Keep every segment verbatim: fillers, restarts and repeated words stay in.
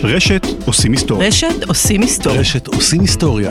ברשת עושים היסטוריה. רשת עושים היסטוריה. רשת עושים היסטוריה.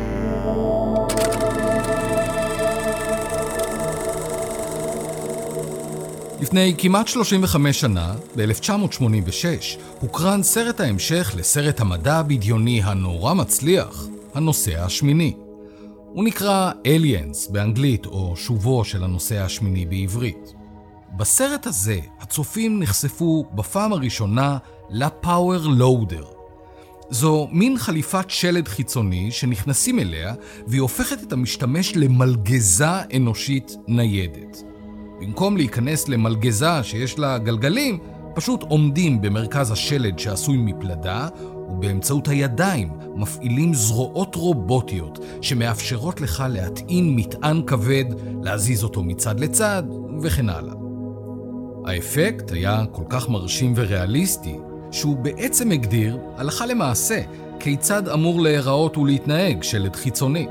לפני כמעט שלושים וחמש שנה, ב-אלף תשע מאות שמונים ושש, הוקרן סרט ההמשך לסרט המדע הבדיוני הנורא מצליח, הנוסע השמיני. הוא נקרא Aliens באנגלית, או שובו של הנוסע השמיני בעברית. בסרט הזה, הצופים נחשפו בפעם הראשונה ל-Power Loader. זו מין חליפת שלד חיצוני שנכנסים אליה, והיא הופכת את המשתמש למלגזה אנושית ניידת. במקום להיכנס למלגזה שיש לה גלגלים, פשוט עומדים במרכז השלד שעשוי מפלדה, ובאמצעות הידיים מפעילים זרועות רובוטיות שמאפשרות לך להטעין מטען כבד, להזיז אותו מצד לצד וכן הלאה. האפקט היה כל כך מרשים וריאליסטי, שהוא בעצם הגדיר, הלכה למעשה, כיצד אמור להיראות ולהתנהג שלד חיצוני.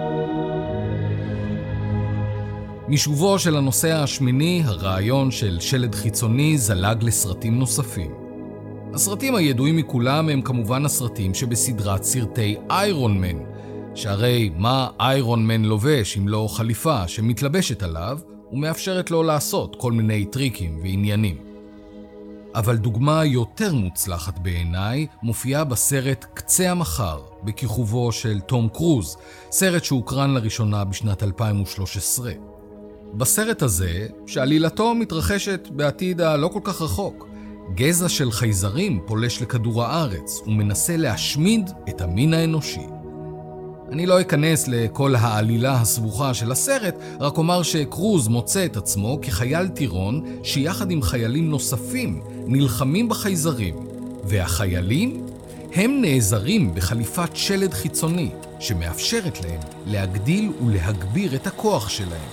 משובו של הנוסע השמיני, הרעיון של שלד חיצוני זלג לסרטים נוספים. הסרטים הידועים מכולם הם כמובן הסרטים שבסדרת סרטי איירון מן, שהרי מה איירון מן לובש אם לא חליפה שמתלבשת עליו ומאפשרת לו לעשות כל מיני טריקים ועניינים. אבל דוגמה יותר מוצלחת בעיניי מופיעה בסרט קצה המחר, בכיכובו של תום קרוז, סרט שהוקרן לראשונה בשנת אלפיים ושלוש עשרה. בסרט הזה, שעלילתו מתרחשת בעתיד הלא כל כך רחוק, גזע של חייזרים פולש לכדור הארץ ומנסה להשמיד את המין האנושי. אני לא אכנס לכל העלילה הסבוכה של הסרט, רק אומר שקרוז מוצא את עצמו כחייל טירון שיחד עם חיילים נוספים נלחמים בחייזרים, והחיילים הם נעזרים בחליפת שלד חיצוני שמאפשרת להם להגדיל ולהגביר את הכוח שלהם.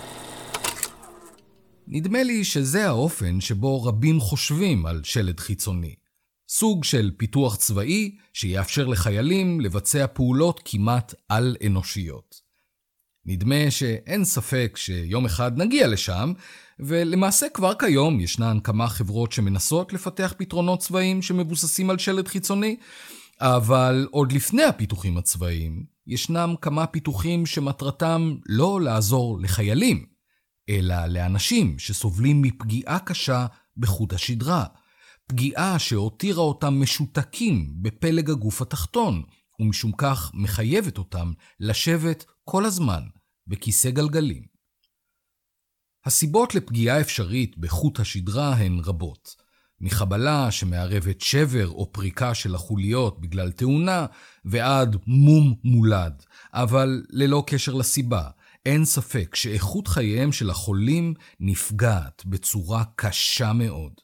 נדמה לי שזה האופן שבו רבים חושבים על שלד חיצוני. סוג של פיתוח צבאי שיאפשר לחיילים לבצע פעולות כמעט על אנושיות. נדמה שאין ספק שיום אחד נגיע לשם, ולמעשה כבר כיום ישנן כמה חברות שמנסות לפתח פתרונות צבאיים שמבוססים על שלד חיצוני, אבל עוד לפני הפיתוחים הצבאיים ישנם כמה פיתוחים שמטרתם לא לעזור לחיילים, אלא לאנשים שסובלים מפגיעה קשה בחוט השדרה, פגיעה שהותירה אותם משותקים בפלג הגוף התחתון, ומשום כך מחייבת אותם לשבת כל הזמן בכיסא גלגלים. הסיבות לפגיעה אפשרית בחוט השדרה הן רבות, מחבלה שמערבת שבר או פריקה של החוליות בגלל תאונה, ועד מום מולד, אבל ללא קשר לסיבה, אין ספק שאיכות חייהם של החולים נפגעת בצורה קשה מאוד.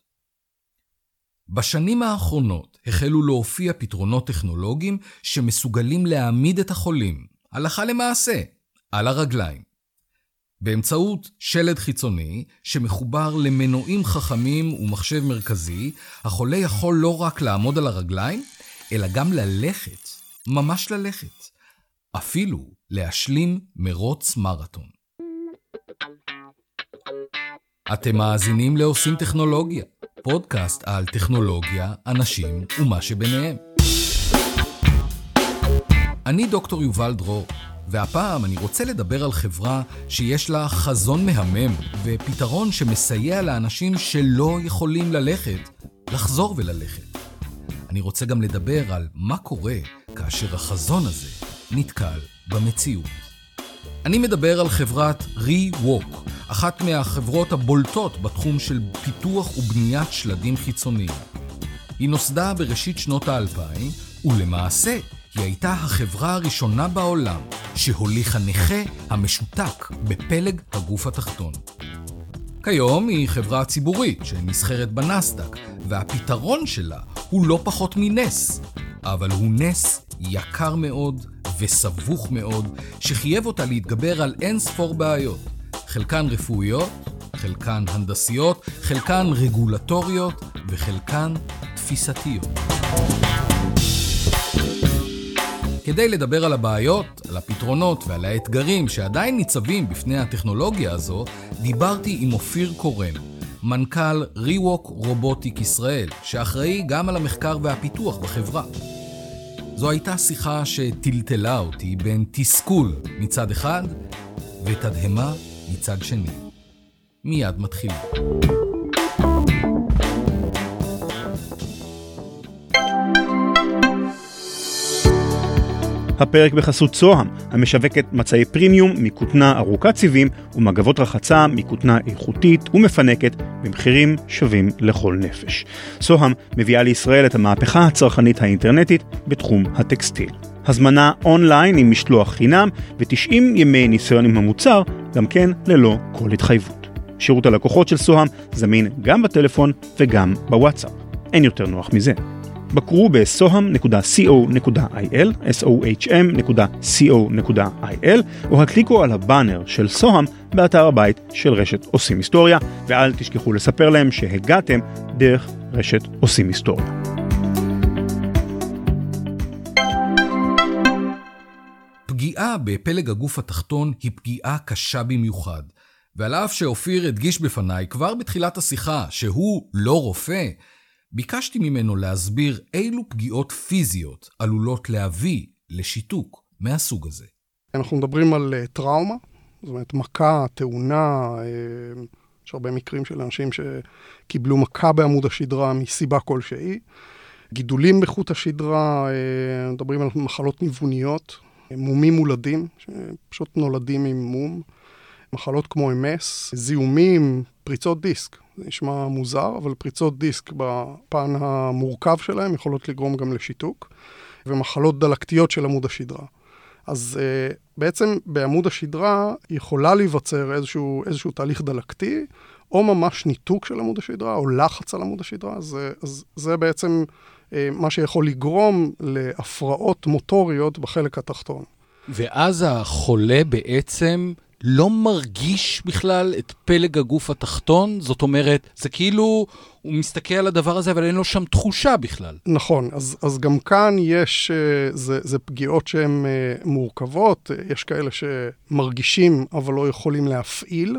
בשנים האחרונות החלו להופיע פתרונות טכנולוגיים שמסוגלים להעמיד את החולים, הלכה למעשה, על הרגליים. באמצעות שלד חיצוני שמחובר למנועים חכמים ומחשב מרכזי, החולה יכול לא רק לעמוד על הרגליים, אלא גם ללכת, ממש ללכת. אפילו להשלים מרוץ מרתון. אתם מאזינים לעושים טכנולוגיה, פודקאסט על טכנולוגיה, אנשים ומה שביניהם. אני דוקטור יובל דרור, והפעם אני רוצה לדבר על חברה שיש לה חזון מהמם ופתרון שמסייע לאנשים שלא יכולים ללכת, לחזור וללכת. אני רוצה גם לדבר על מה קורה כאשר החזון הזה נתקל במציאות. אני מדבר על חברת ReWalk, אחת מהחברות הבולטות בתחום של פיתוח ובניית שלדים חיצוניים. היא נוסדה בראשית שנות האלפיים, ולמעשה היא הייתה החברה הראשונה בעולם שהוליכה נכה המשותק בפלג הגוף התחתון. כיום היא חברה ציבורית שנסחרת בנסדק, והפתרון שלה הוא לא פחות מנס, אבל הוא נס יקר מאוד וסבוך מאוד, שחייב אותה להתגבר על אין ספור בעיות, חלקן רפואיות, חלקן הנדסיות, חלקן רגולטוריות וחלקן תפיסתיות. כדי לדבר על הבעיות, על הפתרונות ועל האתגרים שעדיין ניצבים בפני הטכנולוגיה הזו, דיברתי עם אופיר קורן, מנכ"ל ריווק רובוטיק ישראל, שאחראי גם על המחקר והפיתוח בחברה. זו הייתה שיחה שטלטלה אותי בין תסכול מצד אחד ותדהמה מצד שני. מיד מתחילים. הפרק בחסות סוהם, המשווקת מצעי פרימיום מכותנה ארוכת סיבים ומגבות רחצה מכותנה איכותית ומפנקת במחירים שווים לכל נפש. סוהם מביאה לישראל את המהפכה הצרכנית האינטרנטית בתחום הטקסטיל. הזמנה אונליין עם משלוח חינם ו-תשעים ימי ניסיון עם המוצר, גם כן ללא כל התחייבות. שירות הלקוחות של סוהם זמין גם בטלפון וגם בוואטסאפ. אין יותר נוח מזה. בקרו ב-soham נקודה co נקודה il, אס או אייץ' אם נקודה co נקודה il, או הקליקו על הבאנר של סוהם באתר הבית של רשת עושים היסטוריה, ואל תשכחו לספר להם שהגעתם דרך רשת עושים היסטוריה. פגיעה בפלג הגוף התחתון היא פגיעה קשה במיוחד, ועל אף שאופיר הדגיש בפניי כבר בתחילת השיחה שהוא לא רופא, ביקשתי ממנו להסביר אילו פגיעות פיזיות עלולות להביא לשיתוק מהסוג הזה. אנחנו מדברים על טראומה, זאת אומרת מכה, תאונה, יש הרבה מקרים של אנשים שקיבלו מכה בעמוד השדרה מסיבה כלשהי, גידולים בחוט השדרה, מדברים על מחלות ניווניות, מומים מולדים, שפשוט נולדים עם מום, מחלות כמו אם אס, זיהומים, פריצות דיסק. זה נשמע מוזר, אבל פריצות דיסק בפן המורכב שלהם יכולות לגרום גם לשיתוק, ומחלות דלקתיות של עמוד השדרה. אז uh, בעצם בעמוד השדרה יכולה להיווצר איזשהו, איזשהו תהליך דלקתי, או ממש ניתוק של עמוד השדרה, או לחץ על עמוד השדרה. אז, אז זה בעצם uh, מה שיכול לגרום להפרעות מוטוריות בחלק התחתון. ואז החולה בעצם לא מרגיש בכלל את פלג הגוף התחתון, זאת אומרת, זה כאילו, הוא מסתכל על הדבר הזה, אבל אין לו שם תחושה בכלל. נכון, אז, אז גם כאן יש, זה, זה פגיעות שהן מורכבות, יש כאלה שמרגישים, אבל לא יכולים להפעיל,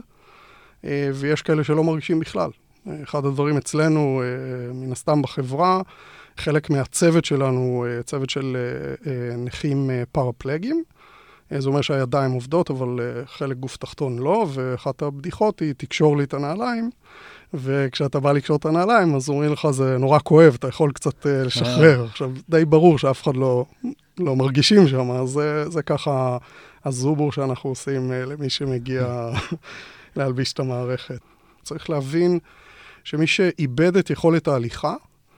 ויש כאלה שלא מרגישים בכלל. אחד הדברים אצלנו, מן הסתם בחברה, חלק מהצוות שלנו, צוות של נכים פרפלגים, זה אומר שהידיים עובדות, אבל חלק גוף תחתון לא, ואחת הבדיחות היא, תקשור לי את הנעליים, וכשאתה בא לקשור את הנעליים, אז אומרים לך, זה נורא כואב, אתה יכול קצת לשחרר. עכשיו, די ברור שאף אחד לא, לא מרגישים שם, אז זה, זה ככה הזובור שאנחנו עושים למי שמגיע להלביש את המערכת. צריך להבין שמי שאיבד את יכולת ההליכה,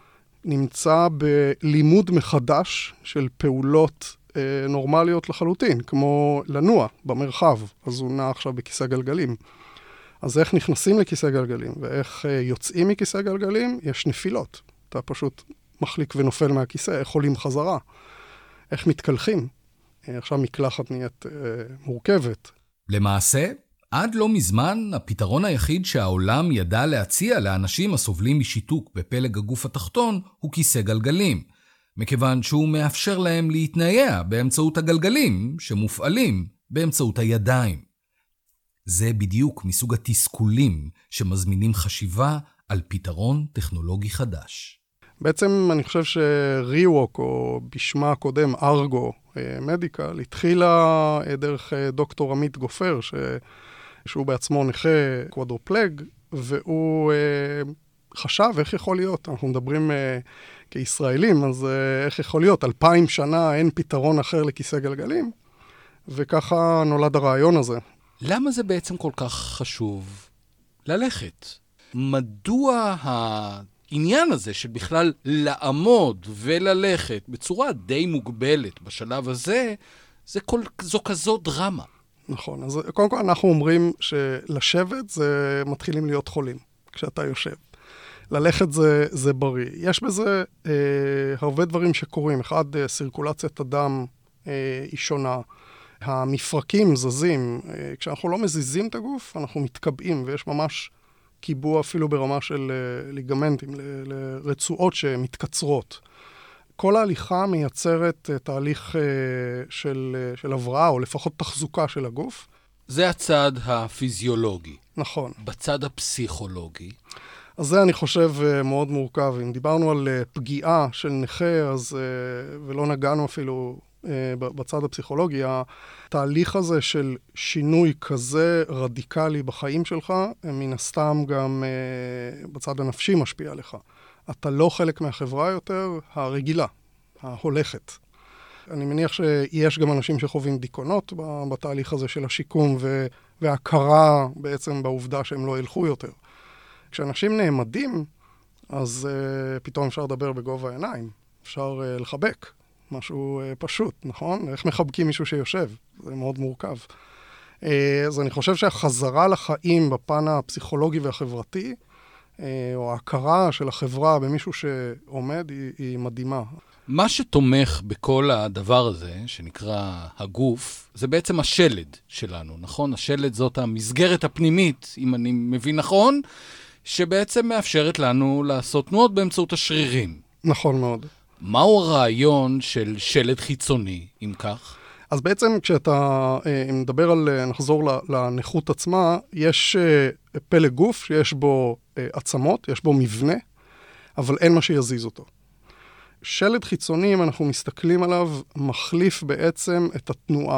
נמצא בלימוד מחדש של פעולות נורמליות לחלוטין, כמו לנוע במרחב, אז הוא נע עכשיו בכיסא גלגלים. אז איך נכנסים לכיסא גלגלים, ואיך יוצאים מכיסא גלגלים, יש נפילות. אתה פשוט מחליק ונופל מהכיסא, איך עולים חזרה, איך מתקלחים. עכשיו מקלחת נהיית מורכבת. למעשה, עד לא מזמן, הפתרון היחיד שהעולם ידע להציע לאנשים הסובלים משיתוק בפלג הגוף התחתון, הוא כיסא גלגלים. מכיוון שהוא מאפשר להם להתנייע באמצעות הגלגלים שמופעלים באמצעות הידיים. זה בדיוק מסוג התסכולים שמזמינים חשיבה על פתרון טכנולוגי חדש. בעצם אני חושב שריווק, או בשמה הקודם ארגו מדיקל, התחילה דרך דוקטור עמית גופר, ש... שהוא בעצמו נכה קוואדרופלג, והוא חשב איך יכול להיות. אנחנו מדברים כישראלים, אז איך יכול להיות? אלפיים שנה אין פתרון אחר לכיסא גלגלים, וככה נולד הרעיון הזה. למה זה בעצם כל כך חשוב ללכת? מדוע העניין הזה של בכלל לעמוד וללכת בצורה די מוגבלת בשלב הזה, זה כל, זו כזו דרמה? נכון, אז קודם כל אנחנו אומרים שלשבת זה מתחילים להיות חולים, כשאתה יושב. ללכת זה, זה בריא. יש בזה אה, הרבה דברים שקורים. אחד, אה, סירקולציית הדם אה, היא שונה. המפרקים זזים. אה, כשאנחנו לא מזיזים את הגוף, אנחנו מתקבעים, ויש ממש קיבוע אפילו ברמה של אה, ליגמנטים, ל, לרצועות שמתקצרות. כל ההליכה מייצרת אה, תהליך אה, של, אה, של הבראה, או לפחות תחזוקה של הגוף. זה הצד הפיזיולוגי. נכון. בצד הפסיכולוגי. אז זה אני חושב מאוד מורכב. אם דיברנו על פגיעה של נכה, אז, ולא נגענו אפילו בצד הפסיכולוגי, התהליך הזה של שינוי כזה רדיקלי בחיים שלך, מן הסתם גם בצד הנפשי משפיע עליך. אתה לא חלק מהחברה יותר הרגילה, ההולכת. אני מניח שיש גם אנשים שחווים דיכאונות בתהליך הזה של השיקום וההכרה בעצם בעובדה שהם לא ילכו יותר. כשאנשים נעמדים, אז uh, פתאום אפשר לדבר בגובה העיניים. אפשר uh, לחבק. משהו uh, פשוט, נכון? איך מחבקים מישהו שיושב? זה מאוד מורכב. Uh, אז אני חושב שהחזרה לחיים בפן הפסיכולוגי והחברתי, uh, או ההכרה של החברה במישהו שעומד, היא, היא מדהימה. מה שתומך בכל הדבר הזה, שנקרא הגוף, זה בעצם השלד שלנו, נכון? השלד זאת המסגרת הפנימית, אם אני מבין נכון, שבעצם מאפשרת לנו לעשות תנועות באמצעות השרירים. נכון מאוד. מהו הרעיון של שלד חיצוני, אם כך? אז בעצם כשאתה, אם נדבר על, נחזור לנכות עצמה, יש פלג גוף שיש בו עצמות, יש בו מבנה, אבל אין מה שיזיז אותו. שלד חיצוני, אם אנחנו מסתכלים עליו, מחליף בעצם את התנועה,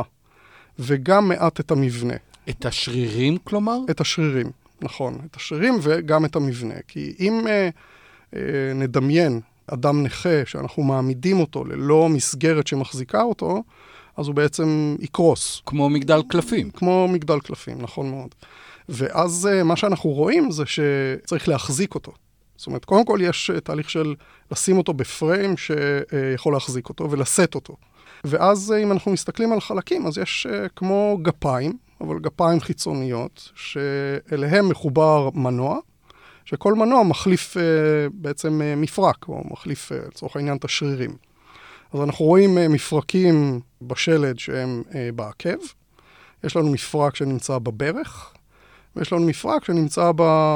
וגם מעט את המבנה. את השרירים, כלומר? את השרירים, נכון. את השרירים וגם את המבנה. כי אם אה, אה, נדמיין אדם נכה, שאנחנו מעמידים אותו ללא מסגרת שמחזיקה אותו, אז הוא בעצם יקרוס. כמו מגדל קלפים. כמו מגדל קלפים, נכון מאוד. ואז אה, מה שאנחנו רואים זה שצריך להחזיק אותו. זאת אומרת, קודם כל יש תהליך של לשים אותו בפריים שיכול להחזיק אותו ולשאת אותו. ואז אם אנחנו מסתכלים על חלקים, אז יש כמו גפיים, אבל גפיים חיצוניות, שאליהם מחובר מנוע, שכל מנוע מחליף בעצם מפרק, או מחליף לצורך העניין את השרירים. אז אנחנו רואים מפרקים בשלד שהם בעקב, יש לנו מפרק שנמצא בברך, ויש לנו מפרק שנמצא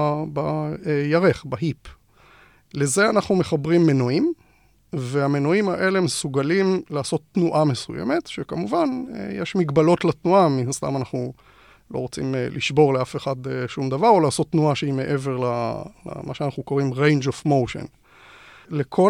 בירך, בהיפ. לזה אנחנו מחברים מנועים, והמנועים האלה מסוגלים לעשות תנועה מסוימת, שכמובן יש מגבלות לתנועה, מן הסתם אנחנו לא רוצים לשבור לאף אחד שום דבר, או לעשות תנועה שהיא מעבר למה שאנחנו קוראים range of motion. לכל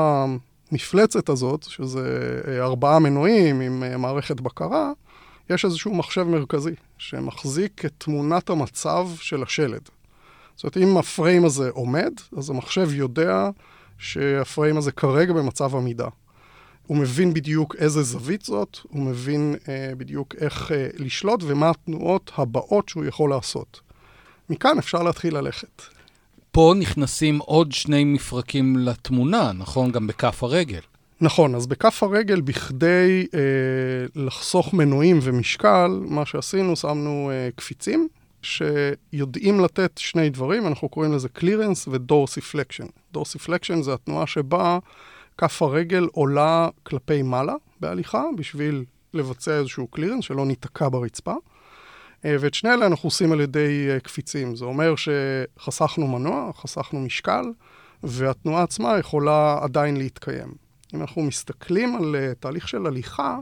המפלצת הזאת, שזה ארבעה מנועים עם מערכת בקרה, יש איזשהו מחשב מרכזי, שמחזיק את תמונת המצב של השלד. זאת אומרת, אם הפריים הזה עומד, אז המחשב יודע שהפריים הזה כרגע במצב עמידה. הוא מבין בדיוק איזה זווית זאת, הוא מבין אה, בדיוק איך אה, לשלוט, ומה התנועות הבאות שהוא יכול לעשות. מכאן אפשר להתחיל ללכת. פה נכנסים עוד שני מפרקים לתמונה, נכון? גם בכף הרגל. נכון, אז בכף הרגל, בכדי אה, לחסוך מנועים ומשקל, מה שעשינו, שמנו אה, קפיצים, שיודעים לתת שני דברים, אנחנו קוראים לזה קלירנס ודורסיפלקשן. דורסיפלקשן זה התנועה שבה כף הרגל עולה כלפי מעלה בהליכה, בשביל לבצע איזשהו קלירנס שלא ניתקע ברצפה. ואת שני אלה אנחנו עושים על ידי קפיצים. זה אומר שחסכנו מנוע, חסכנו משקל, והתנועה עצמה יכולה עדיין להתקיים. אם אנחנו מסתכלים על תהליך של הליכה,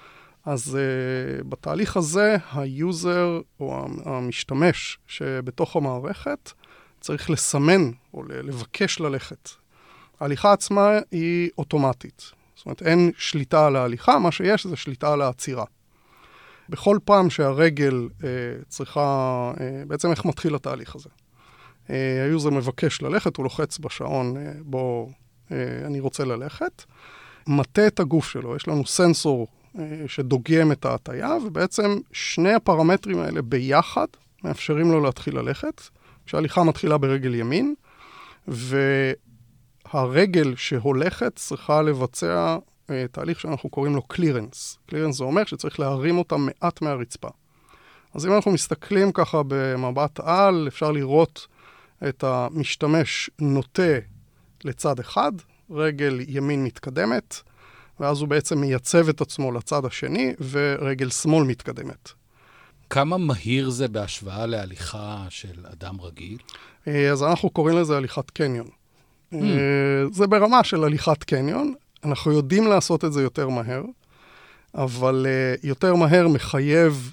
אז uh, בתהליך הזה, היוזר או המשתמש שבתוך המערכת צריך לסמן או לבקש ללכת. ההליכה עצמה היא אוטומטית. זאת אומרת, אין שליטה על ההליכה, מה שיש זה שליטה על העצירה. בכל פעם שהרגל uh, צריכה, uh, בעצם איך מתחיל התהליך הזה? Uh, היוזר מבקש ללכת, הוא לוחץ בשעון uh, בו uh, אני רוצה ללכת, מטה את הגוף שלו, יש לנו סנסור שדוגם את ההטיה, ובעצם שני הפרמטרים האלה ביחד מאפשרים לו להתחיל ללכת, כשההליכה מתחילה ברגל ימין, והרגל שהולכת צריכה לבצע תהליך שאנחנו קוראים לו קלירנס. קלירנס זה אומר שצריך להרים אותה מעט מהרצפה. אז אם אנחנו מסתכלים ככה במבט על, אפשר לראות את המשתמש נוטה לצד אחד, רגל ימין מתקדמת, ואז הוא בעצם מייצב את עצמו לצד השני, ורגל שמאל מתקדמת. כמה מהיר זה בהשוואה להליכה של אדם רגיל? אז אנחנו קוראים לזה הליכת קניון. Mm. זה ברמה של הליכת קניון, אנחנו יודעים לעשות את זה יותר מהר, אבל uh, יותר מהר מחייב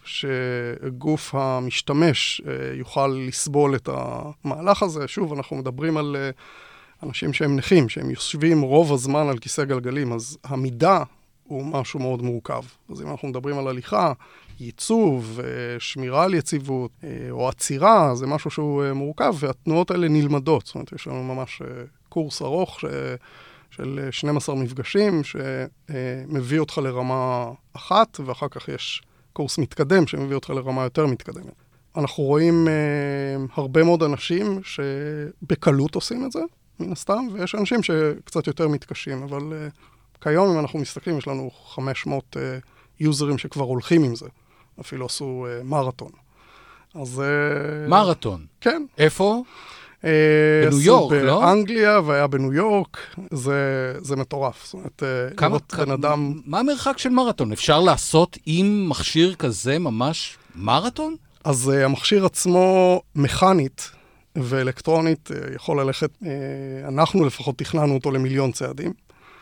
שגוף המשתמש uh, יוכל לסבול את המהלך הזה. שוב, אנחנו מדברים על uh, אנשים שהם נכים, שהם יושבים רוב הזמן על כיסא גלגלים, אז המידה הוא משהו מאוד מורכב. אז אם אנחנו מדברים על הליכה, ייצוב, שמירה על יציבות, או עצירה, זה משהו שהוא מורכב, והתנועות האלה נלמדות. זאת אומרת, יש לנו ממש קורס ארוך ש... של שנים עשר מפגשים, שמביא אותך לרמה אחת, ואחר כך יש קורס מתקדם, שמביא אותך לרמה יותר מתקדמת. אנחנו רואים הרבה מאוד אנשים שבקלות עושים את זה, מן הסתם, ויש אנשים שקצת יותר מתקשים, אבל כיום, אם אנחנו מסתכלים, יש לנו חמש מאות יוזרים שכבר הולכים עם זה. אפילו עשו uh, מרתון. אז... Uh, מרתון? כן. איפה? Uh, בניו יורק, לא? באנגליה, והיה בניו יורק. זה, זה מטורף. זאת אומרת, כמה, לראות בן אדם... מה המרחק של מרתון? אפשר לעשות עם מכשיר כזה ממש מרתון? אז uh, המכשיר עצמו מכנית ואלקטרונית uh, יכול ללכת... Uh, אנחנו לפחות תכננו אותו למיליון צעדים.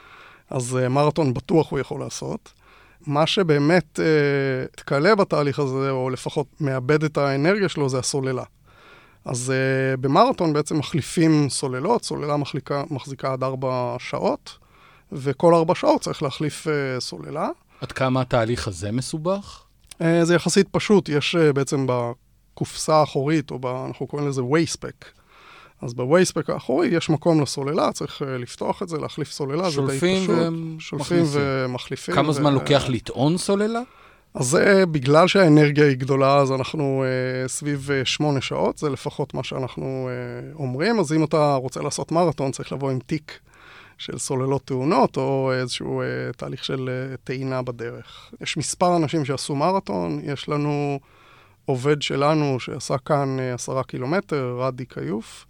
אז uh, מרתון בטוח הוא יכול לעשות. מה שבאמת אה, תקלה בתהליך הזה, או לפחות מאבד את האנרגיה שלו, זה הסוללה. אז אה, במרתון בעצם מחליפים סוללות, סוללה מחליקה, מחזיקה עד ארבע שעות, וכל ארבע שעות צריך להחליף אה, סוללה. עד כמה התהליך הזה מסובך? אה, זה יחסית פשוט, יש אה, בעצם בקופסה האחורית, או ב, אנחנו קוראים לזה וייספק. אז בווייספק האחורי יש מקום לסוללה, צריך לפתוח את זה, להחליף סוללה, זה די פשוט. שולפים ומחליפים. כמה זמן לוקח לטעון סוללה? אז זה בגלל שהאנרגיה היא גדולה, אז אנחנו uh, סביב uh, שמונה שעות, זה לפחות מה שאנחנו uh, אומרים. אז אם אתה רוצה לעשות מרתון, צריך לבוא עם תיק של סוללות טעונות, או איזשהו uh, תהליך של uh, טעינה בדרך. יש מספר אנשים שעשו מרתון, יש לנו עובד שלנו שעשה כאן uh, עשרה קילומטר, רדי קיוף,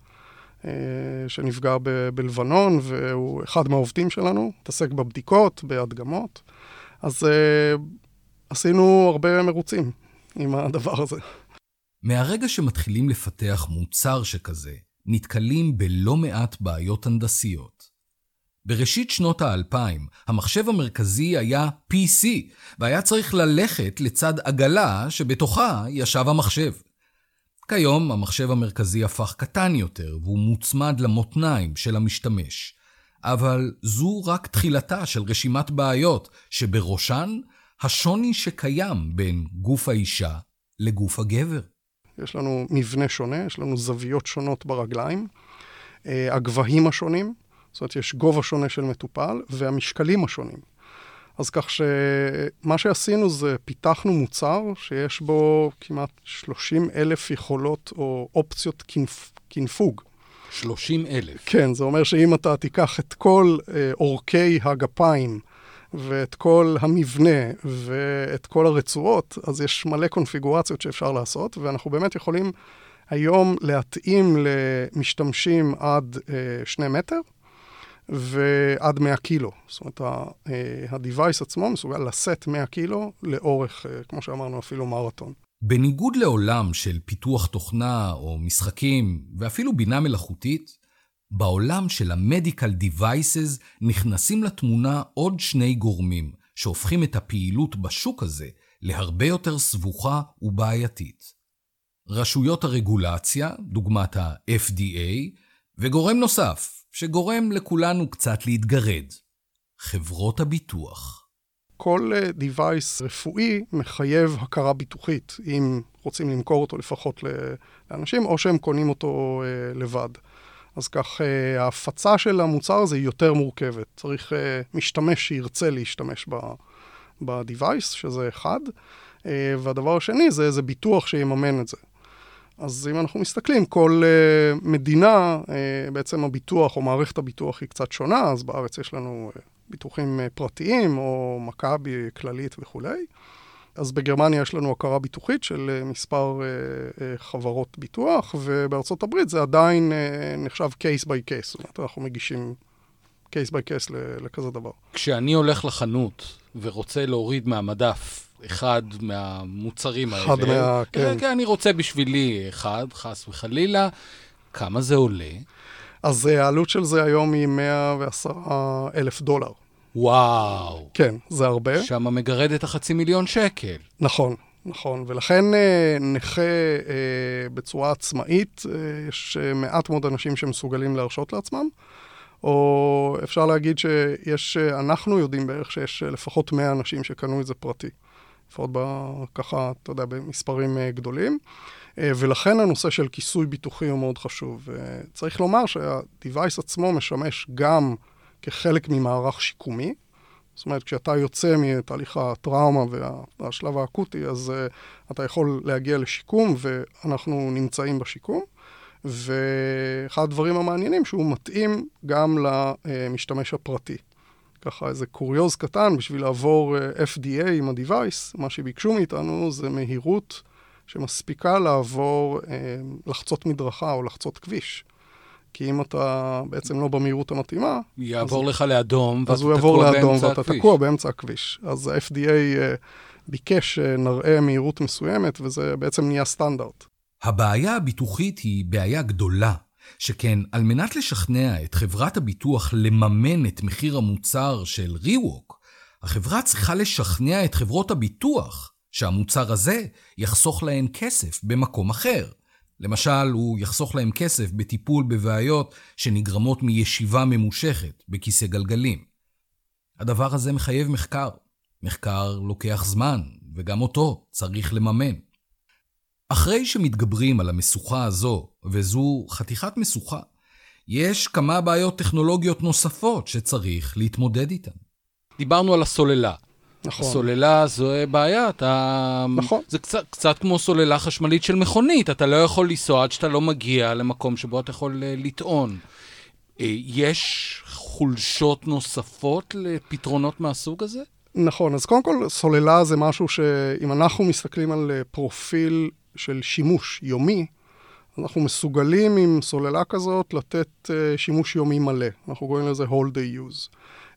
שנפגע ב- בלבנון, והוא אחד מהעובדים שלנו, תעסק בבדיקות, בהדגמות. אז uh, עשינו הרבה מרוצים עם הדבר הזה. מהרגע שמתחילים לפתח מוצר שכזה, נתקלים בלא מעט בעיות הנדסיות. בראשית שנות האלפיים, המחשב המרכזי היה פי סי, והיה צריך ללכת לצד עגלה שבתוכה ישב המחשב. כיום המחשב המרכזי הפך קטן יותר, והוא מוצמד למותניים של המשתמש. אבל זו רק תחילתה של רשימת בעיות, שבראשן השוני שקיים בין גוף האישה לגוף הגבר. יש לנו מבנה שונה, יש לנו זוויות שונות ברגליים, הגבהים השונים, זאת אומרת יש גובה שונה של מטופל, והמשקלים השונים. אז כך שמה שעשינו זה פיתחנו מוצר שיש בו כמעט שלושים אלף יכולות או אופציות כנפ... כנפוג. שלושים אלף? כן, זה אומר שאם אתה תיקח את כל אה, אורכי הגפיים ואת כל המבנה ואת כל הרצועות, אז יש מלא קונפיגורציות שאפשר לעשות, ואנחנו באמת יכולים היום להתאים למשתמשים עד אה, שני מטר, ועד מאה קילו. זאת אומרת, ה-device עצמו מסוגל לשאת מאה קילו לאורך, כמו שאמרנו, אפילו מרתון. בניגוד לעולם של פיתוח תוכנה או משחקים, ואפילו בינה מלאכותית, בעולם של ה-medical devices נכנסים לתמונה עוד שני גורמים, שהופכים את הפעילות בשוק הזה להרבה יותר סבוכה ובעייתית. רשויות הרגולציה, דוגמת ה-אף די איי, וגורם נוסף, שגורם לכולנו קצת להתגרד. חברות הביטוח. כל device רפואי מחייב הכרה ביטוחית, אם רוצים למכור אותו לפחות לאנשים, או שהם קונים אותו לבד. אז כך, ההפצה של המוצר הזה היא יותר מורכבת. צריך משתמש שירצה להשתמש ב-device, שזה אחד, והדבר השני זה, זה ביטוח שיממן את זה. אז אם אנחנו מסתכלים, כל uh, מדינה, uh, בעצם הביטוח או מערכת הביטוח היא קצת שונה, אז בארץ יש לנו uh, ביטוחים uh, פרטיים או מכבי כללית וכו'. אז בגרמניה יש לנו הכרה ביטוחית של uh, מספר uh, uh, חברות ביטוח, ובארצות הברית זה עדיין uh, נחשב case by case, זאת אומרת, אנחנו מגישים case by case לכזה דבר. כשאני הולך לחנות ורוצה להוריד מהמדף, אחד מהמוצרים האלה. אחד מה... כן. כן, אני רוצה בשבילי אחד, חס וחלילה. כמה זה עולה? אז העלות של זה היום היא מאה ועשרה אלף דולר. וואו. כן, זה הרבה. שם מגרד את החצי מיליון שקל. נכון, נכון. ולכן נכה בצורה עצמאית, יש מעט מאוד אנשים שמסוגלים להרשות לעצמם, או אפשר להגיד שיש, אנחנו יודעים בערך שיש לפחות מאה אנשים שקנו את זה פרטי. לפחות ככה, אתה יודע, במספרים גדולים. ולכן הנושא של כיסוי ביטוחי הוא מאוד חשוב. צריך לומר שהדיווייס עצמו משמש גם כחלק ממערך שיקומי. זאת אומרת, כשאתה יוצא מתהליך הטראומה והשלב האקוטי, אז אתה יכול להגיע לשיקום, ואנחנו נמצאים בשיקום. ואחד הדברים המעניינים שהוא מתאים גם למשתמש הפרטי. ככה איזה קוריוז קטן בשביל לעבור אף די איי עם הדיווייס, מה שביקשו מאיתנו זה מהירות שמספיקה לעבור, לחצות מדרכה או לחצות כביש. כי אם אתה בעצם לא במהירות המתאימה, יעבור לך לאדום, אז הוא יעבור לאדום ואתה תקוע באמצע הכביש. אז ה-אף די איי ביקש נראה מהירות מסוימת, וזה בעצם נהיה סטנדרט. הבעיה הביטוחית היא בעיה גדולה, שכן על מנת לשכנע את חברת הביטוח לממן את מחיר המוצר של ריווק, החברה צריכה לשכנע את חברות הביטוח שהמוצר הזה יחסוך להן כסף במקום אחר. למשל, הוא יחסוך להם כסף בטיפול בבעיות שנגרמות מישיבה ממושכת בכיסא גלגלים. הדבר הזה מחייב מחקר. מחקר לוקח זמן, וגם אותו צריך לממן. אחרי שמתגברים על המסוכה הזו, וזו חתיכת מסוכה, יש כמה בעיות טכנולוגיות נוספות שצריך להתמודד איתן. דיברנו על הסוללה. נכון. הסוללה זו בעיה, אתה... נכון. זה קצת, קצת כמו סוללה חשמלית של מכונית, אתה לא יכול לנסוע עד שאתה לא מגיע למקום שבו אתה יכול לטעון. יש חולשות נוספות לפתרונות מהסוג הזה? נכון, אז קודם כל סוללה זה משהו שאם אנחנו מסתכלים על פרופיל של שימוש יומי, אנחנו מסוגלים עם סוללה כזאת לתת שימוש יומי מלא. אנחנו קוראים לזה whole day use.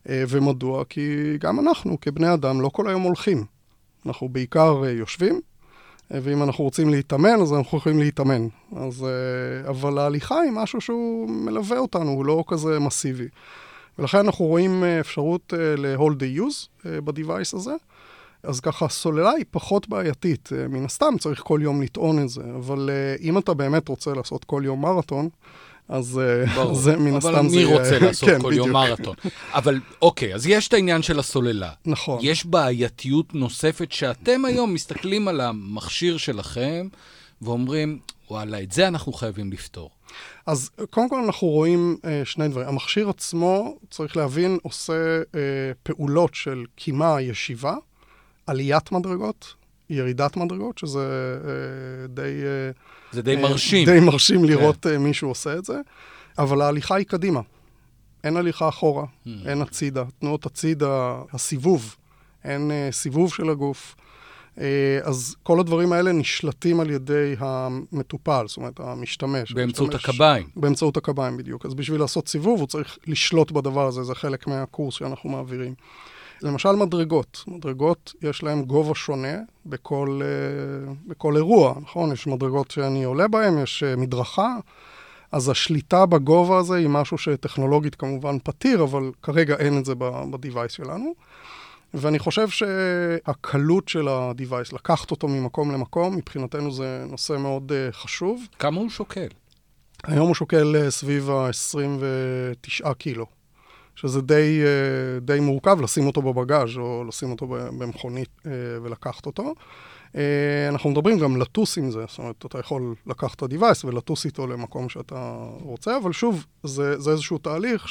ומדוע? כי גם אנחנו כבני אדם לא כל היום הולכים. אנחנו בעיקר יושבים, ואם אנחנו רוצים להתאמן, אז אנחנו יכולים להתאמן. אז, אבל ההליכה היא משהו שהוא מלווה אותנו, הוא לא כזה מסיבי. ולכן אנחנו רואים אפשרות ל-whole day use בדיווייס הזה. אז ככה, הסוללה היא פחות בעייתית. מן הסתם צריך כל יום לטעון את זה, אבל אם אתה באמת רוצה לעשות כל יום מרתון, אז זה מן הסתם זה... אבל מי רוצה לעשות כן, כל בדיוק. יום מרתון? אבל אוקיי, אז יש את העניין של הסוללה. נכון. יש בעייתיות נוספת שאתם היום מסתכלים על המכשיר שלכם, ואומרים, וואלה, את זה אנחנו חייבים לפתור. אז קודם כל אנחנו רואים אה, שני דברים. המכשיר עצמו, צריך להבין, עושה אה, פעולות של קימה ישיבה, עליית מדרגות, ירידת מדרגות, שזה אה, די... אה, זה די מרשים. די מרשים לראות כן. מישהו עושה את זה, אבל ההליכה היא קדימה. אין הליכה אחורה, hmm. אין הצידה. תנועות הצידה, הסיבוב, אין uh, סיבוב של הגוף. Uh, אז כל הדברים האלה נשלטים על ידי המטופל, זאת אומרת, המשתמש. באמצעות המשתמש, הקביים. באמצעות הקביים, בדיוק. אז בשביל לעשות סיבוב, הוא צריך לשלוט בדבר הזה, זה חלק מהקורס שאנחנו מעבירים. למשל מדרגות. מדרגות, יש להם גובה שונה בכל, בכל אירוע, נכון? יש מדרגות שאני עולה בהן, יש מדרכה, אז השליטה בגובה הזה היא משהו שטכנולוגית כמובן פתיר, אבל כרגע אין את זה בדיווייס שלנו. ואני חושב שהקלות של הדיווייס, לקחת אותו ממקום למקום, מבחינתנו זה נושא מאוד חשוב. כמה הוא שוקל? היום הוא שוקל סביב ה-עשרים ותשעה קילו. שזה די, די מורכב לשים אותו בבגאז' או לשים אותו במכונית ולקחת אותו. אנחנו מדברים גם לטוס עם זה, זאת אומרת, אתה יכול לקחת את הדיווייס ולטוס איתו למקום שאתה רוצה, אבל שוב, זה, זה איזשהו תהליך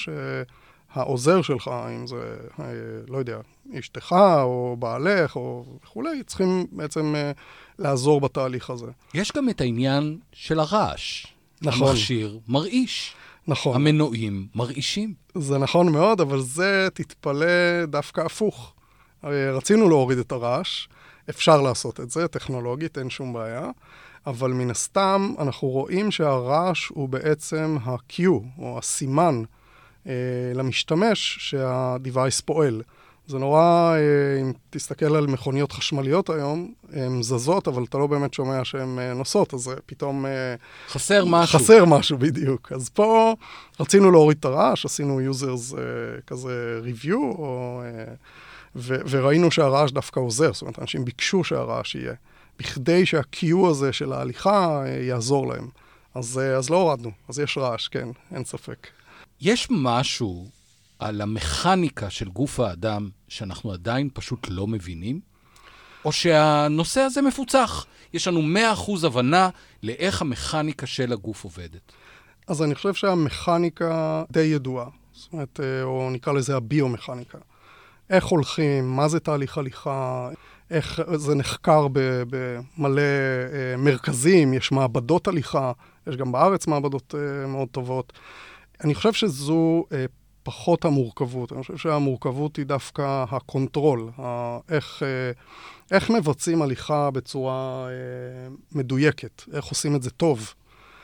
שהעוזר שלך, אם זה, לא יודע, אשתך או בעלך או וכולי, צריכים בעצם לעזור בתהליך הזה. יש גם את העניין של הרעש. נכון. המכשיר מרעיש. נכון. המנועים מרעישים. זה נכון מאוד, אבל זה תתפלא דווקא הפוך. רצינו להוריד את הרעש, אפשר לעשות את זה, טכנולוגית, אין שום בעיה, אבל מן הסתם אנחנו רואים שהרעש הוא בעצם ה-Q, או הסימן אה, למשתמש שהדיווייס פועל. זה נורא, אם תסתכל על מכוניות חשמליות היום, הן זזות, אבל אתה לא באמת שומע שהן נוסעות, אז פתאום... חסר משהו. חסר משהו בדיוק. אז פה רצינו להוריד את הרעש, עשינו users כזה review, או, ו, וראינו שהרעש דווקא עוזר, זאת אומרת, אנשים ביקשו שהרעש יהיה, בכדי שה-Q הזה של ההליכה יעזור להם. אז, אז לא הורדנו, אז יש רעש, כן, אין ספק. יש משהו על המכניקה של גוף האדם שאנחנו עדיין פשוט לא מבינים? או שהנושא הזה מפוצח? יש לנו מאה אחוז הבנה לאיך המכניקה של הגוף עובדת. אז אני חושב שהמכניקה די ידועה, זאת אומרת, או נקרא לזה הביומכניקה. איך הולכים, מה זה תהליך הליכה, איך זה נחקר במלא מרכזים, יש מעבדות הליכה, יש גם בארץ מעבדות מאוד טובות. אני חושב שזו פחות המורכבות, אני חושב שהמורכבות היא דווקא הקונטרול, איך, איך מבצעים הליכה בצורה מדויקת, איך עושים את זה טוב.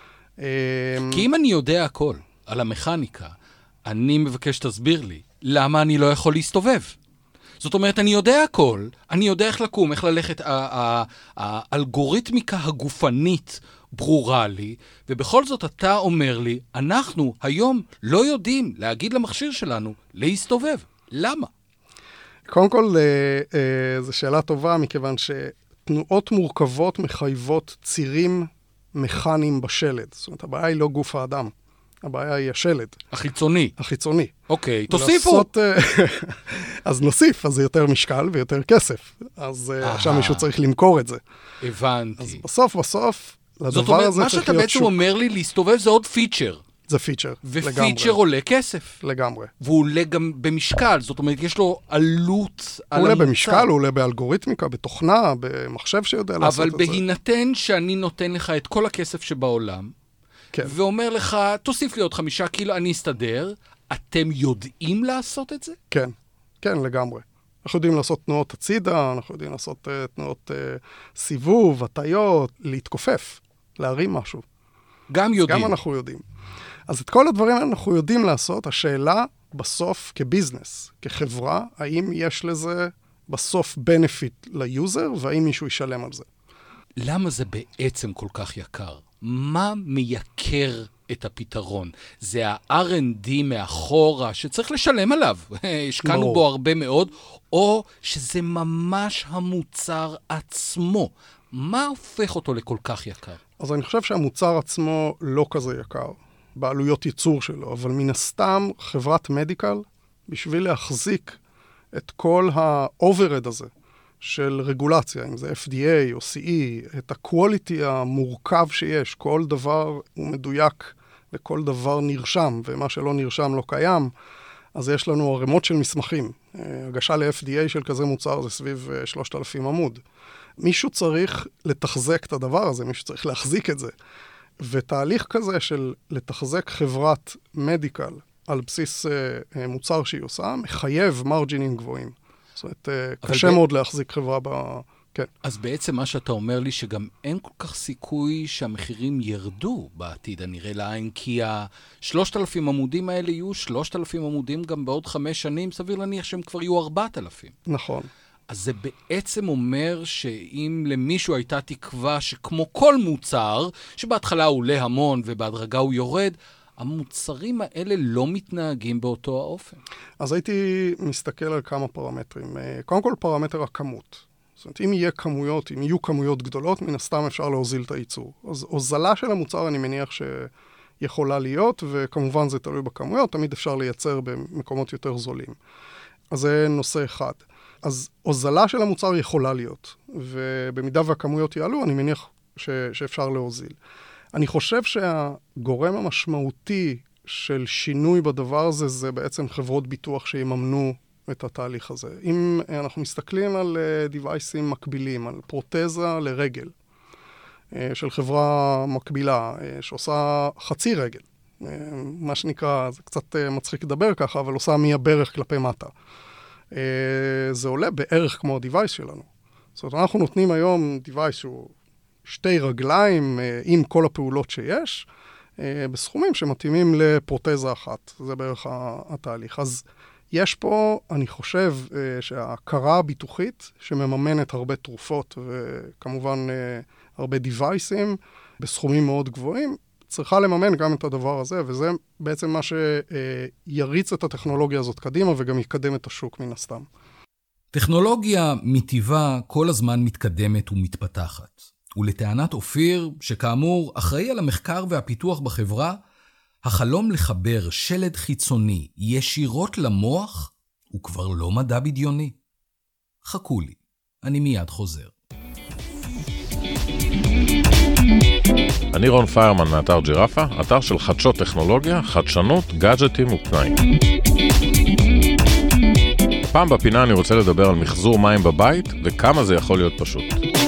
כי אם אני יודע הכל על המכניקה, אני מבקש שתסביר לי למה אני לא יכול להסתובב. זאת אומרת, אני יודע הכל, אני יודע איך לקום, איך ללכת, האלגוריתמיקה הגופנית ברורה לי, ובכל זאת אתה אומר לי, אנחנו היום לא יודעים להגיד למכשיר שלנו להסתובב. למה? קודם כל, זו שאלה טובה, מכיוון שתנועות מורכבות מחייבות צירים מכניים בשלד. זאת אומרת, הבעיה היא לא גוף האדם. הבעיה היא השלד. החיצוני. החיצוני. אוקיי, תוסיפו. לעשות, אז נוסיף, אז זה יותר משקל ויותר כסף. אז עכשיו מישהו צריך למכור את זה. הבנתי. אז בסוף, בסוף, לדבר זאת אומרת, הזה מה צריך שאתה להיות בעצם שוק. אומר לי, להסתובב זה עוד פיצ'ר. זה פיצ'ר, לגמרי. ופיצ'ר עולה כסף. לגמרי. והוא עולה גם במשקל, זאת אומרת, יש לו עלות על הוא המוצר. עולה במשקל, הוא עולה באלגוריתמיקה, בתוכנה, במחשב שיודע לעשות את אבל זה. בהינתן שאני נותן לך את כל הכסף שבעולם, כן. ואומר לך, תוסיף לי עוד חמישה קילו, אני אסתדר, אתם יודעים לעשות את זה? כן, כן, לגמרי. אנחנו יודעים לעשות תנועות הצידה, אנחנו יודעים לעשות uh, תנועות uh, סיבוב, הטיות, להתכופף, להרים משהו. גם יודעים. גם אנחנו יודעים. אז את כל הדברים אנחנו יודעים לעשות, השאלה בסוף כביזנס, כחברה, האם יש לזה בסוף בנפיט ליוזר, והאם מישהו ישלם על זה. למה זה בעצם כל כך יקר? מה מייקר את הפתרון? זה ה-אר אנד די מאחורה שצריך לשלם עליו, השקענו בו הרבה מאוד, או שזה ממש המוצר עצמו. מה הופך אותו לכל כך יקר? אז אני חושב שהמוצר עצמו לא כזה יקר, בעלויות ייצור שלו, אבל מן הסתם חברת מדיקל, בשביל להחזיק את כל ה-overhead הזה, של רגולציה, אם זה אף די איי או סי אי, את הקואליטי המורכב שיש, כל דבר הוא מדויק וכל דבר נרשם, ומה שלא נרשם לא קיים, אז יש לנו ערימות של מסמכים. הגשה ל-אף די איי של כזה מוצר זה סביב שלושת אלפים עמוד. מישהו צריך לתחזק את הדבר הזה, מישהו צריך להחזיק את זה. ותהליך כזה של לתחזק חברת מדיקל על בסיס uh, מוצר שהיא עושה, מחייב מרג'ינים גבוהים. זאת אומרת, קשה ב... מאוד להחזיק חברה ב... כן. אז בעצם מה שאתה אומר לי, שגם אין כל כך סיכוי שהמחירים ירדו בעתיד, הנראה לעין, כי ה-שלושת אלפים עמודים האלה יהיו שלושת אלפים עמודים גם בעוד חמש שנים, סביר להניח שהם כבר יהיו ארבעת אלפים. נכון. אז זה בעצם אומר שאם למישהו הייתה תקווה שכמו כל מוצר, שבהתחלה הוא עולה המון ובהדרגה הוא יורד, המוצרים האלה לא מתנהגים באותו האופן. אז הייתי מסתכל על כמה פרמטרים. קודם כל פרמטר הכמות. זאת אומרת, אם יהיה כמויות, אם יהיו כמויות גדולות, מן הסתם אפשר להוזיל את הייצור. אז הוזלה של המוצר אני מניח שיכולה להיות, וכמובן זה תלוי בכמויות, תמיד אפשר לייצר במקומות יותר זולים. אז זה נושא אחד. אז הוזלה של המוצר יכולה להיות, ובמידה והכמויות יעלו, אני מניח ש- שאפשר להוזיל. אני חושב שהגורם המשמעותי של שינוי בדבר הזה, זה בעצם חברות ביטוח שיממנו את התהליך הזה. אם אנחנו מסתכלים על דיווייסים מקבילים, על פרוטזה לרגל, של חברה מקבילה, שעושה חצי רגל, מה שנקרא, זה קצת מצחיק לדבר ככה, אבל עושה מהברך כלפי מטה. זה עולה בערך כמו הדיווייס שלנו. זאת אומרת, אנחנו נותנים היום דיווייס שהוא שתי רגליים עם כל הפעולות שיש, בסכומים שמתאימים לפרוטזה אחת. זה בערך התהליך. אז יש פה, אני חושב, שההכרה הביטוחית שמממנת הרבה תרופות וכמובן הרבה דיווייסים בסכומים מאוד גבוהים, צריכה לממן גם את הדבר הזה, וזה בעצם מה שיריץ את הטכנולוגיה הזאת קדימה וגם יקדם את השוק מן הסתם. טכנולוגיה מטבעה כל הזמן מתקדמת ומתפתחת. ולטענת אופיר, שכאמור אחראי על המחקר והפיתוח בחברה, החלום לחבר שלד חיצוני ישירות למוח הוא כבר לא מדע בדיוני. חכו לי, אני מיד חוזר. אני רון פיירמן מאתר ג'ירפה, אתר של חדשות טכנולוגיה, חדשנות, גאדג'טים ופנאים. פעם בפינה אני רוצה לדבר על מחזור מים בבית וכמה זה יכול להיות פשוט.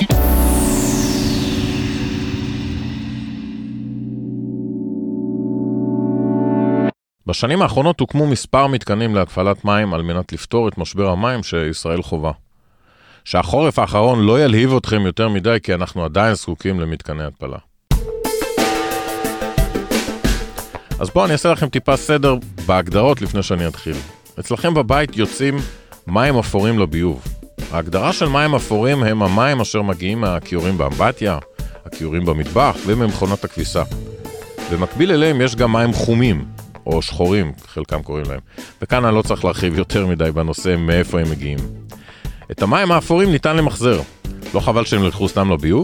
בשנים האחרונות הוקמו מספר מתקנים להתפלת מים על מנת לפתור את משבר המים שישראל חובה. שהחורף האחרון לא ילהיב אתכם יותר מדי כי אנחנו עדיין זקוקים למתקני התפלה. אז בואו אני אעשה לכם טיפה סדר בהגדרות לפני שאני אתחיל. אצלכם בבית יוצאים מים אפורים לביוב. ההגדרה של מים אפורים הם המים אשר מגיעים מהכיורים באמבטיה, הכיורים במטבח וממכונות הכביסה. במקביל אליהם יש גם מים חומים, או שחורים, חלקם קוראים להם. וכאן אני לא צריך להרחיב יותר מדי בנושא מאיפה הם מגיעים. את המים האפורים ניתן למחזר. לא חבל שהם לקחו סתם לביוב?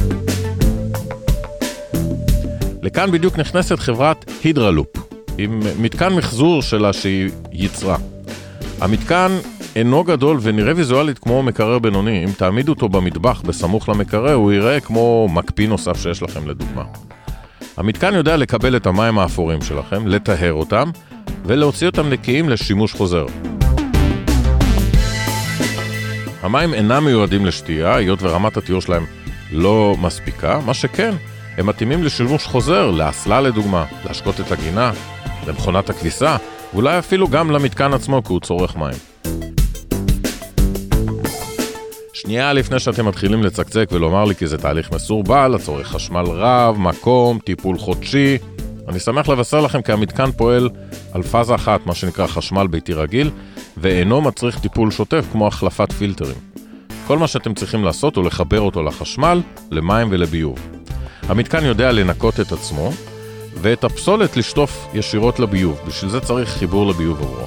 לכאן בדיוק נכנסת חברת הידרלופ, עם מתקן מחזור שלה שהיא יצרה. המתקן אינו גדול ונראה ויזואלית כמו מקרר בינוני. אם תעמידו אותו במטבח בסמוך למקרר, הוא יראה כמו מקפיא נוסף שיש לכם לדוגמה. המתקן יודע לקבל את המים האפורים שלכם, לטהר אותם, ולהוציא אותם נקיים לשימוש חוזר. המים אינם מיועדים לשתייה, היות ורמת הטיהור שלהם לא מספיקה, מה שכן, הם מתאימים לשימוש חוזר, לאסלה לדוגמה, להשקות את הגינה, למכונת הכביסה, ואולי אפילו גם למתקן עצמו, כי הוא צורך מים. שנייה לפני שאתם מתחילים לצקצק ולומר לי כי זה תהליך מסורבל, הצורך חשמל רב, מקום, טיפול חודשי, אני שמח לבשר לכם כי המתקן פועל על פאזה אחת, מה שנקרא חשמל ביתי רגיל, ואינו מצריך טיפול שוטף כמו החלפת פילטרים. כל מה שאתם צריכים לעשות הוא לחבר אותו לחשמל, למים ולביוב. המתקן יודע לנקות את עצמו, ואת הפסולת לשטוף ישירות לביוב, בשביל זה צריך חיבור לביוב עבורו.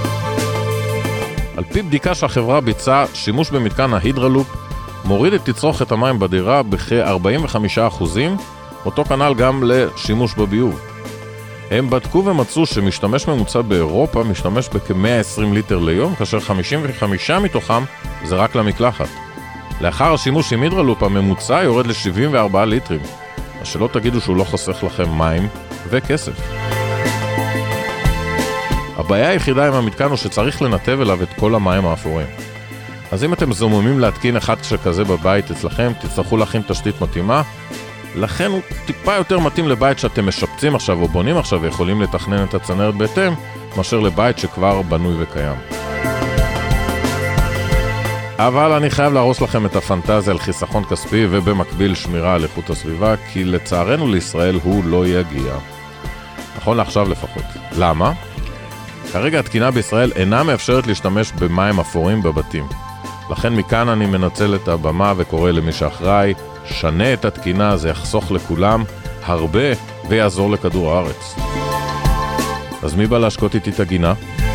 על פי בדיקה שהחברה ביצעה, שימוש במתקן ההידרלופ מוריד את תצרוכת המים בדירה בכ-ארבעים וחמישה אחוז, אותו כנ"ל גם לשימוש בביוב. הם בדקו ומצאו שמשתמש ממוצע באירופה משתמש בכ-מאה ועשרים ליטר ליום, כאשר חמישים וחמישה מתוכם זה רק למקלחת. לאחר השימוש עם הידרלופ הממוצע יורד ל-שבעים וארבעה ליטרים, אז שלא תגידו שהוא לא חוסך לכם מים וכסף. הבעיה היחידה עם המתקן הוא שצריך לנתב אליו את כל המים האפורים. אז אם אתם זוממים להתקין אחד שכזה בבית אצלכם, תצטרכו להכין תשתית מתאימה, לכן הוא טיפה יותר מתאים לבית שאתם משפצים עכשיו או בונים עכשיו ויכולים לתכנן את הצנרת בהתאם, מאשר לבית שכבר בנוי וקיים. אבל אני חייב להרוס לכם את הפנטזיה על חיסכון כספי ובמקביל שמירה על איכות הסביבה, כי לצערנו לישראל הוא לא יגיע. נכון לעכשיו לפחות. למה? כרגע התקינה בישראל אינה מאפשרת להשתמש במים אפורים בבתים. לכן מכאן אני מנצל את הבמה וקורא למי שאחראי, שנה את התקינה, זה יחסוך לכולם הרבה ויעזור לכדור הארץ. אז מי בא להשקות איתי את הגינה?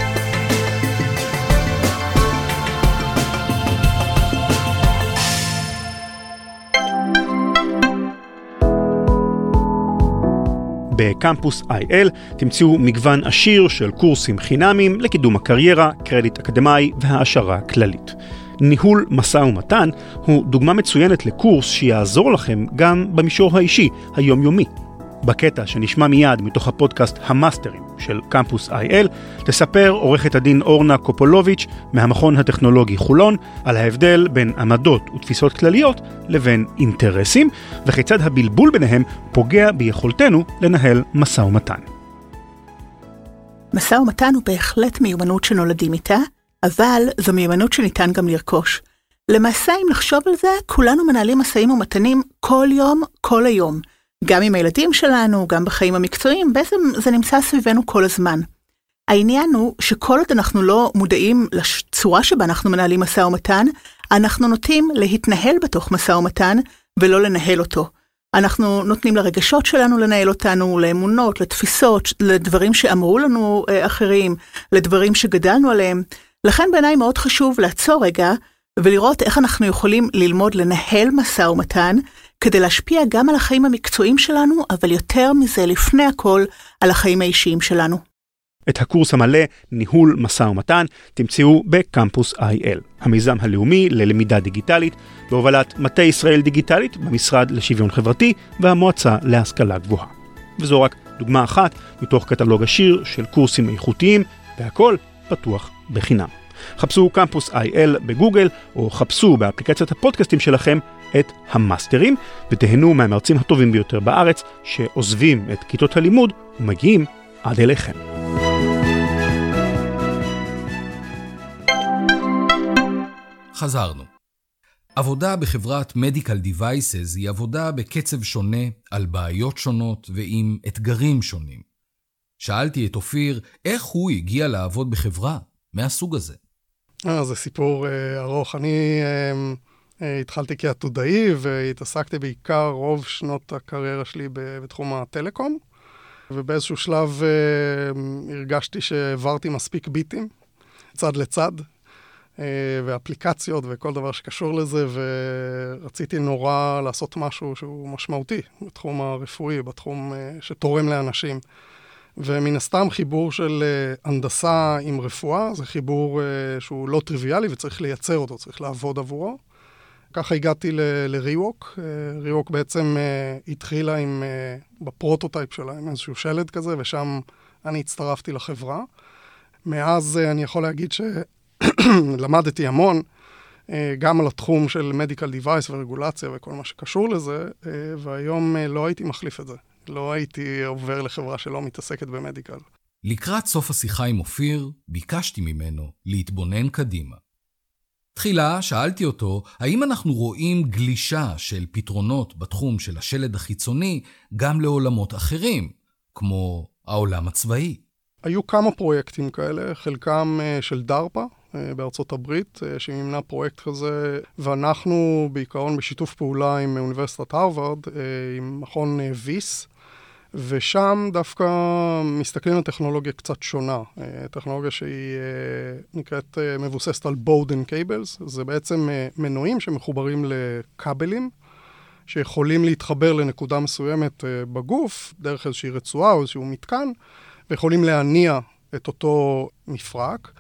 בקמפוס איי אל תמצאו מגוון עשיר של קורסים חינמים לקידום הקריירה, קרדיט אקדמי והעשרה כללית. ניהול משא ומתן הוא דוגמה מצוינת לקורס שיעזור לכם גם במישור האישי, היומיומי. בקטע שנשמע מיד מתוך הפודקאסט המאסטרים של קמפוס איי אל, תספר עורכת הדין אורנה קופולוביץ' מהמכון הטכנולוגי חולון על ההבדל בין עמדות ותפיסות כלליות לבין אינטרסים, וכיצד הבלבול ביניהם פוגע ביכולתנו לנהל משא ומתן. משא ומתן הוא בהחלט מיומנות שנולדים איתה, אבל זו מיומנות שניתן גם לרכוש. למעשה, אם נחשוב על זה, כולנו מנהלים משאים ומתנים כל יום, כל היום. גם עם הילדים שלנו, גם בחיים המקצועיים, בעצם זה נמצא סביבנו כל הזמן. העניין הוא שכל עוד אנחנו לא מודעים לצורה שבה אנחנו מנהלים מסע ומתן, אנחנו נוטים להתנהל בתוך מסע ומתן ולא לנהל אותו. אנחנו נותנים לרגשות שלנו לנהל אותנו, לאמונות, לתפיסות, לדברים שאמרו לנו אחרים, לדברים שגדלנו עליהם. לכן בעיניי מאוד חשוב לעצור רגע ולראות איך אנחנו יכולים ללמוד לנהל מסע ומתן, כדי להשפיע גם על החיים המקצועיים שלנו, אבל יותר מזה לפני הכל על החיים האישיים שלנו. את הקורס המלא ניהול מסע ומתן תמצאו בקמפוס איי אל, המיזם הלאומי ללמידה דיגיטלית, בהובלת מטה ישראל דיגיטלית במשרד לשוויון חברתי והמועצה להשכלה גבוהה. וזו רק דוגמה אחת מתוך קטלוג עשיר של קורסים איכותיים, והכל פתוח בחינם. חפשו קמפוס איי אל בגוגל, או חפשו באפליקציית הפודקאסטים שלכם את המאסטרים, ותהנו מהמרצים הטובים ביותר בארץ, שעוזבים את כיתות הלימוד ומגיעים עד אליכם. חזרנו. עבודה בחברת Medical Devices היא עבודה בקצב שונה, על בעיות שונות ועם אתגרים שונים. שאלתי את אופיר איך הוא הגיע לעבוד בחברה מהסוג הזה. אה, זה סיפור אה, ארוך. אני אה, אה, התחלתי כעתודאי והתעסקתי בעיקר רוב שנות הקריירה שלי בתחום הטלקום, ובאיזשהו שלב אה, הרגשתי שהעברתי מספיק ביטים, צד לצד, אה, ואפליקציות וכל דבר שקשור לזה, ורציתי נורא לעשות משהו שהוא משמעותי בתחום הרפואי, בתחום אה, שתורם לאנשים. ומן הסתם חיבור של הנדסה עם רפואה, זה חיבור שהוא לא טריוויאלי וצריך לייצר אותו, צריך לעבוד עבורו. ככה הגעתי ל-Rewalk. Rewalk בעצם התחילה עם, בפרוטוטייפ שלה, עם איזשהו שלד כזה, ושם אני הצטרפתי לחברה. מאז אני יכול להגיד שלמדתי המון, גם על התחום של Medical Device ורגולציה וכל מה שקשור לזה, והיום לא הייתי מחליף את זה. לא הייתי עובר לחברה שלא מתעסקת במדיקל. לקראת סוף השיחה עם אופיר, ביקשתי ממנו להתבונן קדימה. תחילה שאלתי אותו, האם אנחנו רואים גלישה של פתרונות בתחום של השלד החיצוני גם לעולמות אחרים, כמו העולם הצבאי? היו כמה פרויקטים כאלה, חלקם של דארפה בארצות הברית, שמימנה פרויקט כזה, ואנחנו בעיקרון בשיתוף פעולה עם אוניברסיטת הרווארד, עם מכון ויס, ושם דווקא מסתכלים על טכנולוגיה קצת שונה, טכנולוגיה שהיא נקראת מבוססת על בודן קייבלס, זה בעצם מנועים שמחוברים לכבלים, שיכולים להתחבר לנקודה מסוימת בגוף, דרך איזושהי רצועה או איזשהו מתקן, ויכולים להניע את אותו מפרק,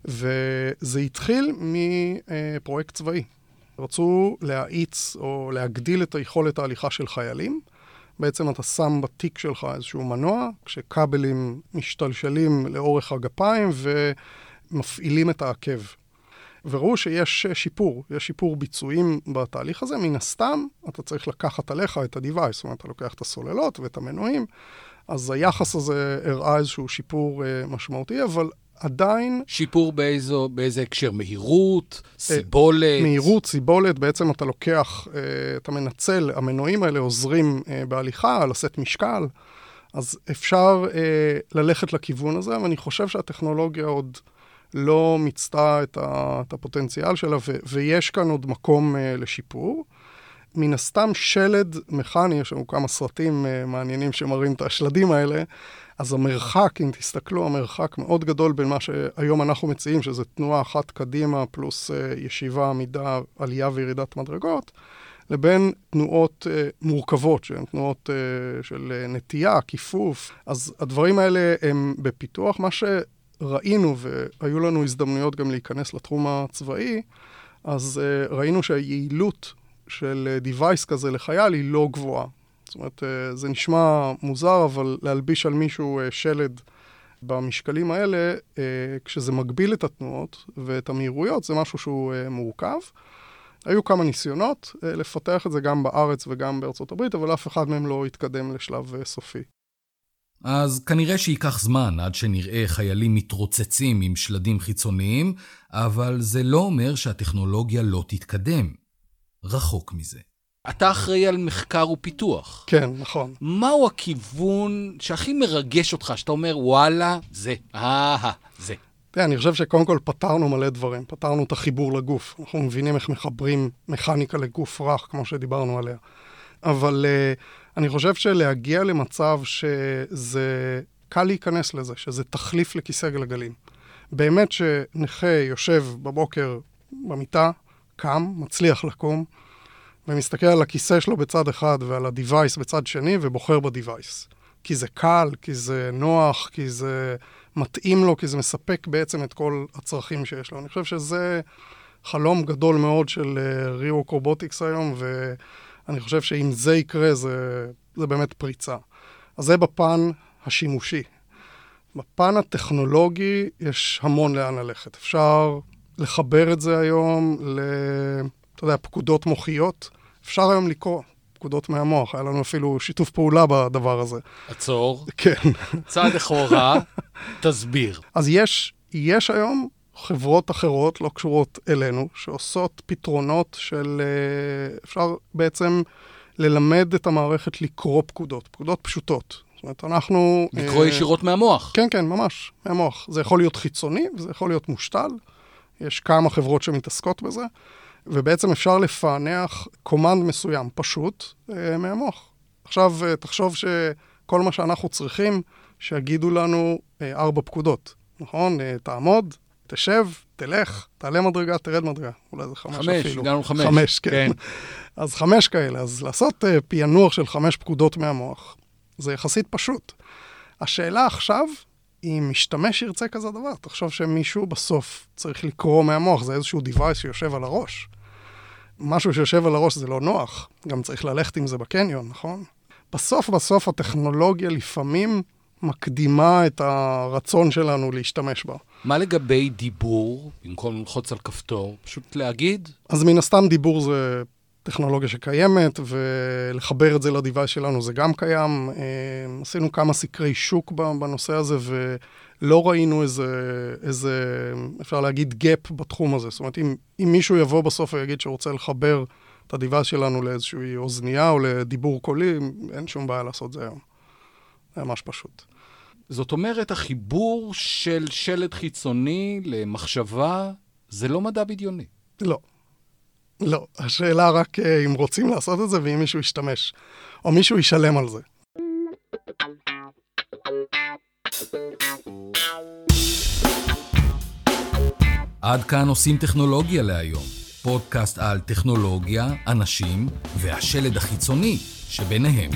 וזה התחיל מפרויקט צבאי. רצו להאיץ או להגדיל את היכולת ההליכה של חיילים. בעצם אתה שם בתיק שלך איזשהו מנוע, כשכבלים משתלשלים לאורך הגפיים ומפעילים את העקב. וראו שיש שיפור, יש שיפור ביצועים בתהליך הזה. מן הסתם, אתה צריך לקחת עליך את ה-device, זאת אומרת, אתה לוקח את הסוללות ואת המנועים, אז היחס הזה הראה איזשהו שיפור משמעותי, אבל עדיין... שיפור באיזו, באיזה הקשר? מהירות, סיבולת? מהירות, סיבולת, בעצם אתה לוקח, אתה מנצל, המנועים האלה עוזרים בהליכה, לשאת משקל, אז אפשר ללכת לכיוון הזה, ואני חושב שהטכנולוגיה עוד לא מיצתה את הפוטנציאל שלה, ויש כאן עוד מקום לשיפור. מן הסתם שלד מכני, יש לנו כמה סרטים מעניינים שמראים את השלדים האלה, אז המרחק, אם תסתכלו, המרחק מאוד גדול בין מה שהיום אנחנו מציעים, שזה תנועה אחת קדימה, פלוס ישיבה, עמידה, עלייה וירידת מדרגות, לבין תנועות מורכבות, שהן תנועות של נטייה, כיפוף. אז הדברים האלה הם בפיתוח. מה שראינו, והיו לנו הזדמנויות גם להיכנס לתחום הצבאי, אז ראינו שהיעילות של device כזה לחייל היא לא גבוהה. זאת אומרת, זה נשמע מוזר, אבל להלביש על מישהו שלד במשקלים האלה, כשזה מגביל את התנועות ואת המהירויות, זה משהו שהוא מורכב. היו כמה ניסיונות לפתח את זה גם בארץ וגם בארצות הברית, אבל אף אחד מהם לא התקדם לשלב סופי. אז כנראה שייקח זמן עד שנראה חיילים מתרוצצים עם שלדים חיצוניים, אבל זה לא אומר שהטכנולוגיה לא תתקדם. רחוק מזה. אתה אחראי על מחקר ופיתוח. כן, נכון. מהו הכיוון שהכי מרגש אותך, שאתה אומר, וואלה, זה, אה, זה. תראה, אני חושב שקודם כל פתרנו מלא דברים. פתרנו את החיבור לגוף. אנחנו מבינים איך מחברים מכניקה לגוף רך, כמו שדיברנו עליה. אבל uh, אני חושב שלהגיע למצב שזה קל להיכנס לזה, שזה תחליף לכיסא גלגלים. באמת שנכה יושב בבוקר במיטה, קם, מצליח לקום, ומסתכל על הכיסא שלו בצד אחד ועל הדיווייס בצד שני, ובוחר בדיווייס. כי זה קל, כי זה נוח, כי זה מתאים לו, כי זה מספק בעצם את כל הצרכים שיש לו. אני חושב שזה חלום גדול מאוד של ריוק רובוטיקס היום, ואני חושב שאם זה יקרה, זה, זה באמת פריצה. אז זה בפן השימושי. בפן הטכנולוגי יש המון לאן ללכת. אפשר לחבר את זה היום ל... אתה יודע, פקודות מוחיות. אפשר היום לקרוא פקודות מהמוח. היה לנו אפילו שיתוף פעולה בדבר הזה. עצור. כן. צעד אחורה, תסביר. אז יש, יש היום חברות אחרות, לא קשורות אלינו, שעושות פתרונות של... אפשר בעצם ללמד את המערכת לקרוא פקודות. פקודות פשוטות. זאת אומרת, אנחנו... לקרוא ישירות מהמוח. כן, כן, ממש, מהמוח. זה יכול להיות חיצוני, וזה יכול להיות מושתל. יש כמה חברות שמתעסקות בזה, ובעצם אפשר לפענח קומנד מסוים, פשוט, אה, מהמוח. עכשיו, אה, תחשוב שכל מה שאנחנו צריכים, שיגידו לנו אה, ארבע פקודות, נכון? אה, תעמוד, תשב, תלך, תעלה מדרגה, תרד מדרגה. אולי זה חמש, חמש אפילו. הגענו חמש. חמש, כן. כן. אז חמש כאלה. אז לעשות אה, פענוח של חמש פקודות מהמוח, זה יחסית פשוט. השאלה עכשיו, אם משתמש ירצה כזה דבר, תחשוב שמישהו בסוף צריך לקרוא מהמוח, זה איזשהו דיווייס שיושב על הראש. משהו שיושב על הראש זה לא נוח, גם צריך ללכת עם זה בקניון, נכון? בסוף בסוף הטכנולוגיה לפעמים מקדימה את הרצון שלנו להשתמש בה. מה לגבי דיבור, במקום ללחוץ על כפתור, פשוט להגיד? אז מן הסתם דיבור זה טכנולוגיה שקיימת, ולחבר את זה לדיווייס שלנו זה גם קיים. עשינו כמה סקרי שוק בנושא הזה, ולא ראינו איזה, איזה, אפשר להגיד, גאפ בתחום הזה. זאת אומרת, אם, אם מישהו יבוא בסוף ויגיד שרוצה לחבר את הדיווייס שלנו לאיזושהי אוזנייה או לדיבור קולי, אין שום בעיה לעשות זה היום. זה ממש פשוט. זאת אומרת, החיבור של שלד חיצוני למחשבה, זה לא מדע בדיוני. לא. לא, השאלה רק אם רוצים לעשות את זה ואם מישהו ישתמש, או מישהו ישלם על זה. עד כאן עושים טכנולוגיה להיום. פודקאסט על טכנולוגיה, אנשים והשלד החיצוני שביניהם.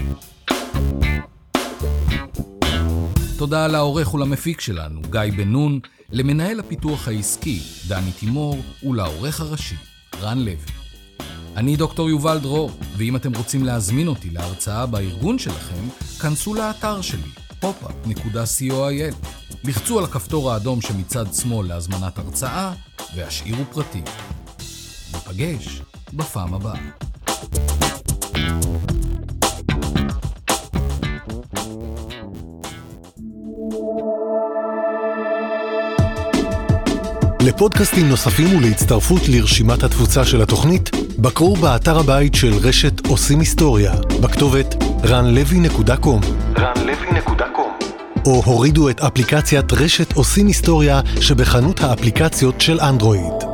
תודה לעורך ולמפיק שלנו, גיא בן נון, למנהל הפיתוח העסקי, דני תימור, ולעורך הראשי, רן לוי. אני דוקטור יובל דרור, ואם אתם רוצים להזמין אותי להרצאה בארגון שלכם, כנסו לאתר שלי, פופ אפ נקודה סי או איי אל. לחצו על הכפתור האדום שמצד שמאל להזמנת הרצאה, והשאירו פרטים. ניפגש בפעם הבאה. לפודקאסטים נוספים ולהצטרפות לרשימת התפוצה של התוכנית, בקרו באתר הבית של רשת עושים היסטוריה, בכתובת רן לוי נקודה קום. רן לוי נקודה קום. או הורידו את אפליקציית רשת עושים היסטוריה שבחנות האפליקציות של אנדרואיד.